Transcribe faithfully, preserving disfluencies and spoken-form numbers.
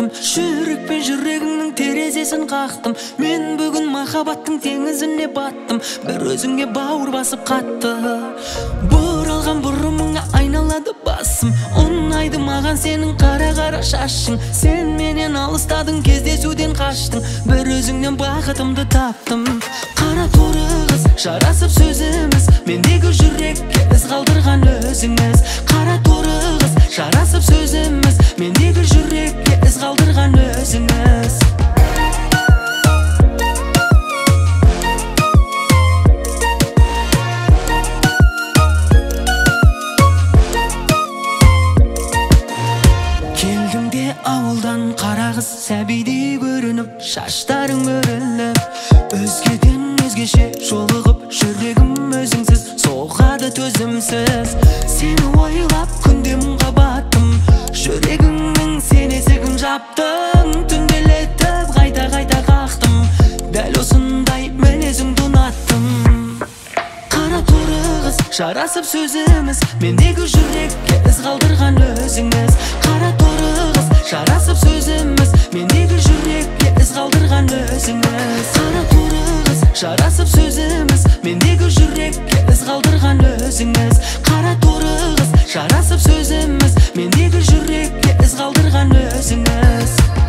таптым, жүрек пен жүрегіңнің терезесін қақтым. Мен бүгін махаббаттың теңізіне баттым, бір өзіңе бауыр басып қатты. Бұралған бұрымыңа айналады басым, ұнайды маған сенің қара-қара шашың. Сен менен алыстадың, кездесуден қаштың, бір өзіңнен бақытымды таптым. Қара торы қыз, жарасып сөзіміз, мендегі жүрекке із қалдырған өзіңіз. Қара торы қыз, жарасып сөзіміз, мендегі жүрекке із қалдырған өзіңіз. Келдің де ауылдан қара қыз, сәбидей көрініп, шаштарың өріліп, өзгеден өзгеше жолығып, жүрегім өзіңсіз соғады төзімсіз. Сені ойлап күнде мұңға баттым, жүрегіңнің сен есігін жаптың. Түнделетіп қайта-қайта қақтым, дәл осындай мінезіңді ұнаттым. Қара торы қыз, жарасып сөзіміз, мендегі жүрекке із қалдырған өзіңіз. Қара торы қыз, жарасып сөзіміз, мендегі жүрекке із қалдырған өзіңіз. Қара торы қыз, жарасып сөзіміз, мендегі жүрекке із қалдырған өзіңіз. Қара торы қыз, жарасып сөзіміз, мендегі жүрекке із қалдырған өзіңіз.